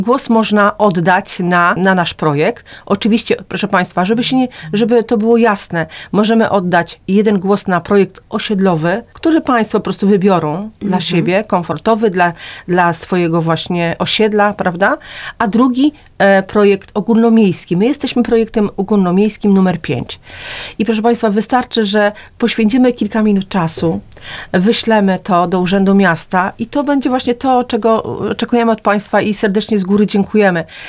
Głos można oddać na nasz projekt. Oczywiście, proszę Państwa, żeby to było jasne, możemy oddać jeden głos na projekt osiedlowy, który Państwo po prostu wybiorą dla siebie, komfortowy, dla swojego właśnie osiedla, prawda? A drugi projekt ogólnomiejski. My jesteśmy projektem ogólnomiejskim numer 5. I proszę Państwa, wystarczy, że poświęcimy kilka minut czasu, wyślemy to do Urzędu Miasta i to będzie właśnie to, czego oczekujemy od Państwa i serdecznie z góry dziękujemy.